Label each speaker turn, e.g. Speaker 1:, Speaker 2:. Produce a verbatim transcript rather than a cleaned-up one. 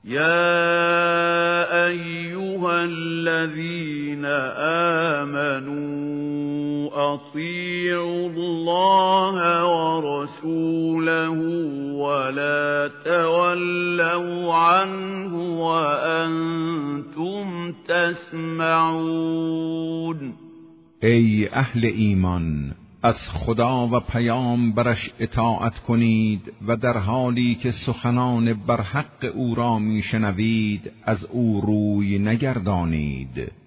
Speaker 1: يا أيها الذين آمنوا أطيعوا الله ورسوله ولا تولوا عنه وأنتم تسمعون.
Speaker 2: ای اهل ایمان، از خدا و پیامبرش اطاعت کنید و در حالی که سخنان بر حق او را میشنوید از او روی نگردانید.